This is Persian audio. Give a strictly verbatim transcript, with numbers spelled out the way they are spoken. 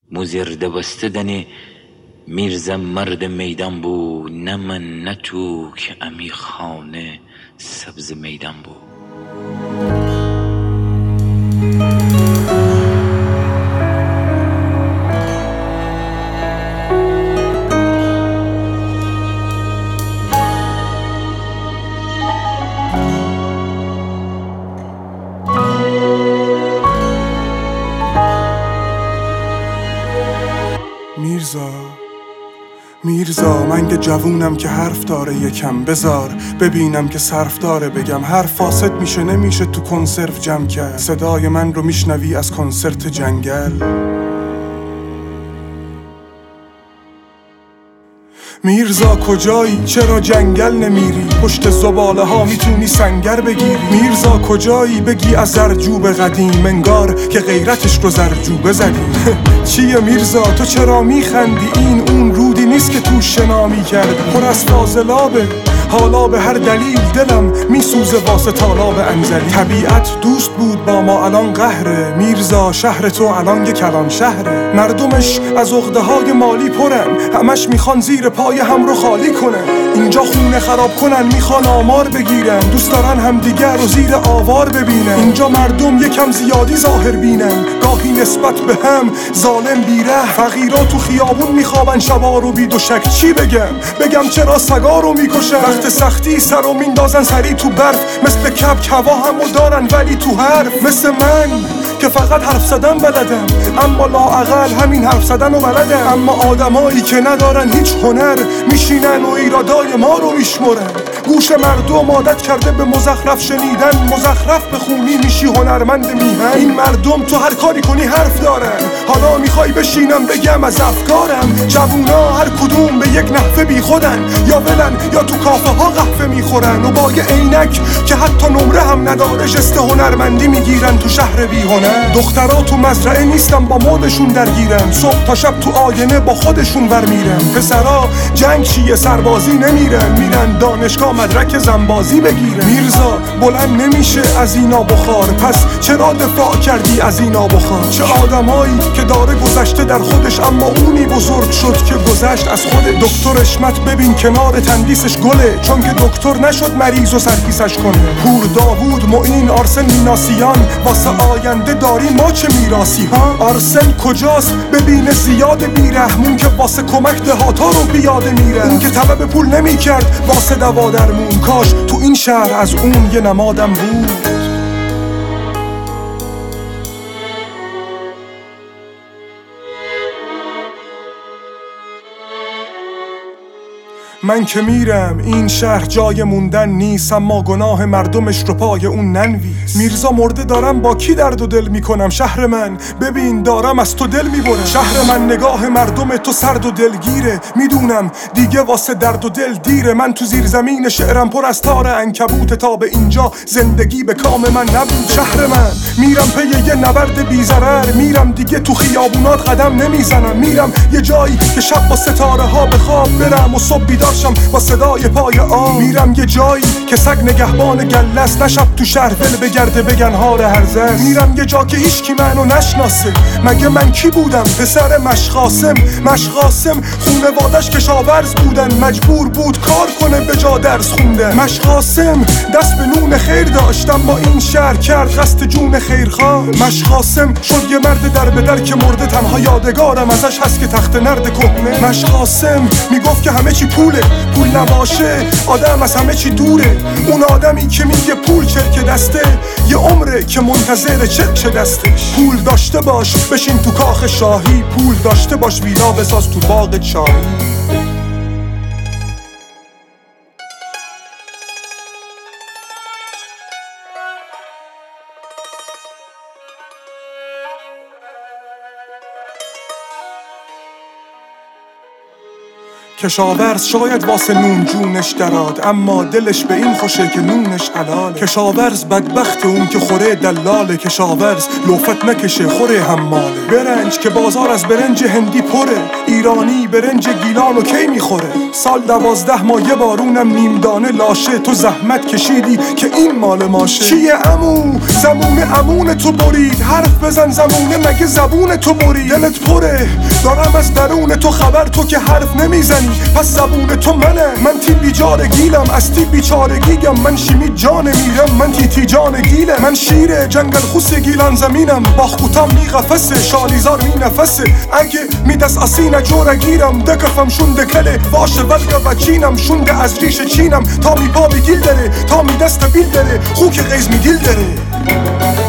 مزرده بستدن میرزا مرد میدان بود، نه من نه تو که امی خانه سبز میدان بود. میرزا میرزا من که جوونم که حرف داره یکم بذار ببینم که صرف داره بگم. هر فاسد میشه نمیشه تو کنسرو جمع کرد. صدای من رو میشنوی از کنسرت جنگل. میرزا کجایی؟ چرا جنگل نمیری؟ پشت زباله ها میتونی سنگر بگیری. میرزا کجایی؟ بگی از زرجوب قدیم، انگار که غیرتش رو زرجوبه زدیم. چیه میرزا تو چرا میخندی؟ این اون رودی نیست که تو شنا میکردی. پر از فاضلابه حالا به هر دلیل دلم میسوزه واسه تالاب انزلی. طبیعت دوست بود با ما الان قهره. میرزا شهر تو الان یه کلان شهره. مردمش از عقده های مالی پرن، همش میخوان زیر پای هم رو خالی کنن. اینجا خونه خراب کنن میخوان آمار بگیرن، دوست دارن همدیگر رو زیر آوار ببینن. اینجا مردم یکم زیادی ظاهر بینن، گاهی نسبت به هم ظالم بیره. فقیرا تو خیابون میخوابن شبا رو بی دوشک. چی بگم؟ بگم چرا سگا رو میکشن؟ وقت سختی سر رو میندازن سری تو برف. مثل کبک هوا همو دارن ولی تو حرف. مثل من که فقط حرف زدن بلدم، اما لااقل همین حرف زدن رو بلدم. اما آدمایی که ندارن هیچ هنر میشینن و ایرادای ما رو میشمرن. گوش مردم عادت کرده به مزخرف شنیدن، مزخرف بخونی میشی هنرمند میهن. این مردم تو هر کاری کنی حرف دارن، حالا میخوای بشینم بگم از افکارم. جوونا هر کدوم به یک نحوه بی خودن، یا ولن یا تو کافه ها قهوه میخورن و با یه عینک که حتی نمره هم نداره جست هنرمندی میگیرن تو شهر بی هنر. دخترا تو مزرعه نیستن با مودشون درگیرن، صبح تا شب تو آینه با خودشون ور میرن. پسرا جنگ چیه سربازی نمیرن، میرن دانشگاه مدرک زنبازی بگیرن. میرزا بلند نمیشه از اینا بخار، پس چرا دفاع کردی از اینا بخار؟ چه آدمایی که داره گذشته در خودش، اما اونی بزرگ شد که گذشت از خودش. دکتر اشمت ببین کنار تندیسش گله، چون که دکتر نشد مریض و سرکیسش کنه. پور داوود معین آرسن میناسیان، واسه آینده داری ما چه میراسی ها؟ آرسن کجاست؟ ببینه زیاد بیرحمون که واسه کمک دهاتا رو بیاده میره. اون که طلب پول نمی کرد واسه دوا درمون، کاش تو این شهر از اون یه نمادم بود. من که میرم این شهر جای موندن نیست، اما گناه مردمش رو پای اون ننویس. میرزا مرده دارم با کی درد و دل میکنم؟ شهر من ببین دارم از تو دل میبرم. شهر من نگاه مردم تو سرد و دلگیره، میدونم دیگه واسه درد و دل دیره. من تو زیر زمین شعرم پر از تار عنکبوت، تا به اینجا زندگی به کام من نبود. شهر من میرم پی یه نبرد بی ضرر، میرم دیگه تو خیابونات قدم نمیزنم. میرم یه جایی که شب با ستاره ها به خواب برم و صبح بیدار با صدای پای آب. میرم یه جایی که سگ نگهبان گلست، نشب تو شهر ول بگرده بگن هار هرزست. میرم یه جا که هیچکی منو نشناسه، مگه من کی بودم؟ پسر مشقاسم. مشقاسم خونوادش کشاورز بودن، مجبور بود کار کنه به جا درس خوندن. مشقاسم دست به نون خیر داشتم، با این شهر کرد قصد جون خیرخواه. مشقاسم شد یه مرد در به در که مرده، تنها یادگارم ازش هست که تخت نرد کهنه. مشقاسم میگفت که همه چی پوله، پول نباشه آدم از همه چی دوره. اون آدمی که میگه پول چرک دسته، یه عمره که منتظر چرک دستش. پول داشته باش بشین تو کاخ شاهی، پول داشته باش ویلا بساز تو باغ چایی. کشاورز شاید واسه نون جونش دراد، اما دلش به این خوشه که نونش حلاله. کشاورز بدبخت اون که خوره دلاله، کشاورز لوفت نکشه خوره حماله. برنج که بازار از برنج هندی پره، ایرانی برنج گیلانو کی میخوره. سال دوازده ماه یه بارونم نیم دانه لاشه، تو زحمت کشیدی که این مال ماشه. چیه عمو زمون عمون تو برید، حرف بزن زمونه مگه زبون تو برید. دلت پره دارم از درون تو خبر، تو که حرف نمیزنی پس زبون تو منه. من تی بیچاره گیلم از تی بیچاره گیگم، من شیمی جان میرم من تی تی جان گیله. من شیر جنگل خوس گیلان زمینم، با خوتم می غفسه شالیزار می نفسه. اگه می دست اسینه جوره گیرم، دکفم شونده کله واشه ولگه و چینم. شونده از ریش چینم تا می پا بی گیل داره، تا می دست بیل داره خوک غیز می گیل داره.